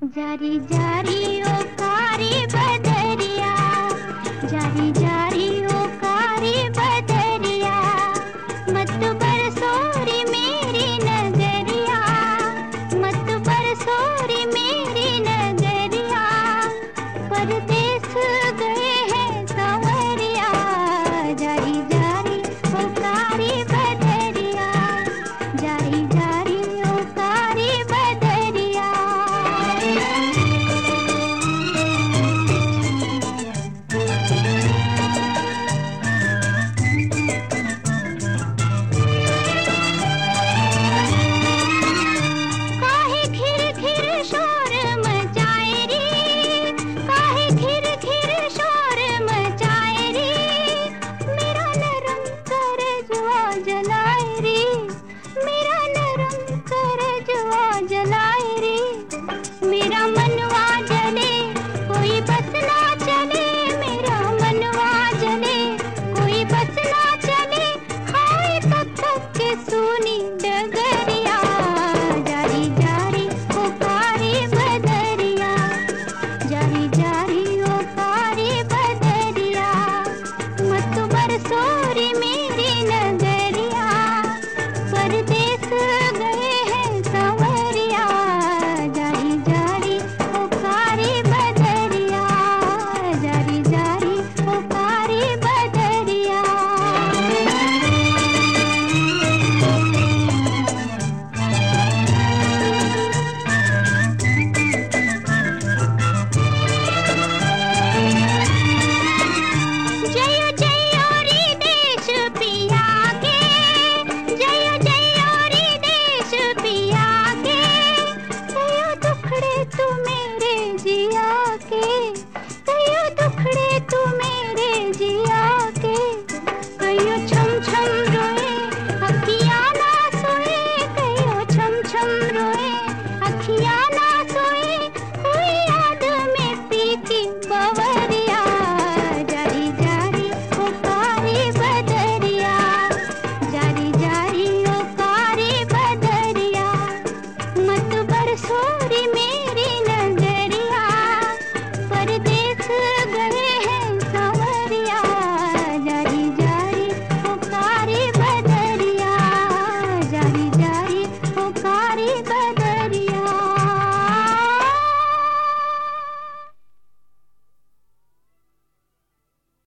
जारी जारी ओ कारी बदरिया, जारी जारी ओ कारी बदरिया, मत बरसोरी मेरी नगरिया, मत बरसोरी मेरी नगरिया, परदेस गए हैं सांवरिया, जारी जारी ओ कारी बदरिया, जारी जारी ओ कारी बदरिया। काहे घिर घिर शोर मचाए रे, काहे घिर घिर शोर मचाए रे, मेरा नरम करजवा जलाए रे, मेरा नरम करजवा जलाए रे, मेरा मनवा जले कोई बस ना चले, मेरा मनवा जले कोई बस ना चले, हाय तक तक के सुनी डगरिया, जारी जारी ओ कारी बदरिया, जारी जारी ओ कारी बदरिया, मत बरसोरी मेरी नगरिया, परदेस गए हैं सांवरिया, जारी जारी ओ कारी बदरिया, जारी जारी ओ कारी बदरिया। जय जय रे देश पिया के, जय जय रे देश पिया के, कयो दुखड़े तू मेरे जिया के, कयो दुखड़े तू मेरे जिया के, कयो छम छम रोए अखियाँ ना सोए, कयो छम छम रोए अखियाँ ना सोए, कोई याद में पीती बवरिया, जारी जारी ओ कारी बदरिया, जारी जारी ओ कारी बदरिया, मत बरसोरी मेरी